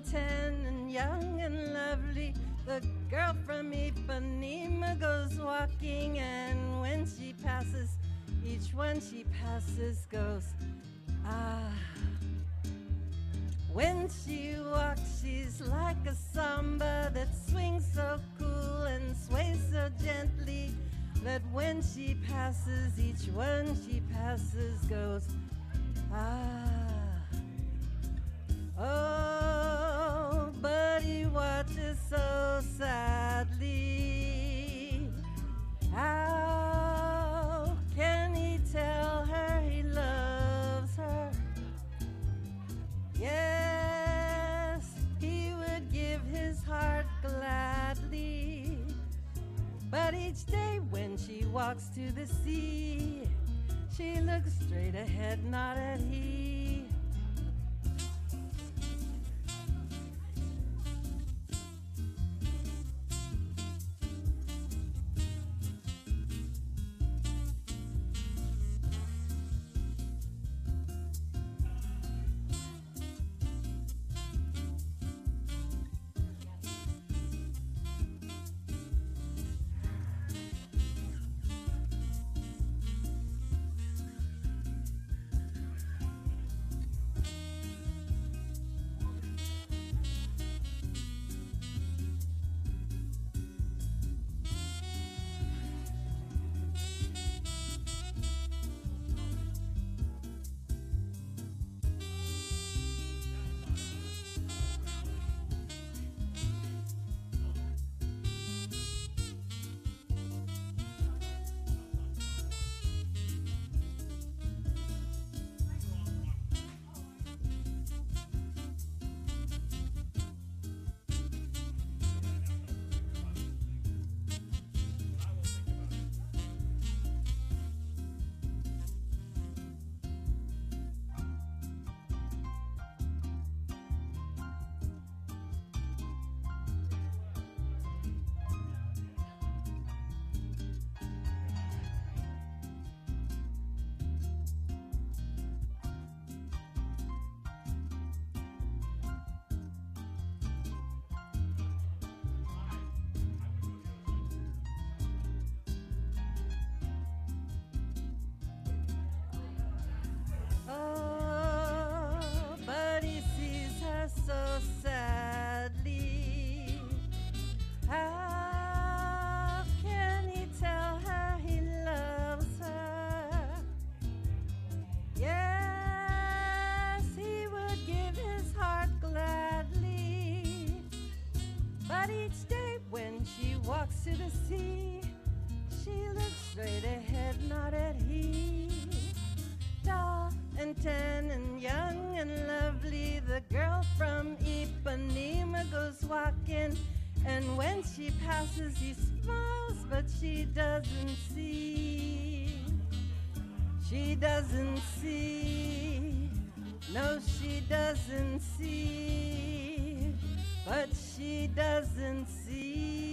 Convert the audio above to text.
10 and young and lovely. The girl from Ipanema goes walking, and when she passes, each one she passes goes, ah. When she walks, she's like a samba that swings so cool and sways so gently that when she passes, each one she passes goes, ah. Oh, but he watches so sadly. How can he tell her he loves her? Yes, he would give his heart gladly. But each day when she walks to the sea, she looks straight ahead, not at he. So sadly, how can he tell her he loves her? Yes, he would give his heart gladly. But each day when she walks to the sea, she looks straight ahead, not at he. Tall and tan and young and lovely, the girl from Ipanema goes walking, and when she passes he smiles, but she doesn't see. She doesn't see. No, she doesn't see. But she doesn't see.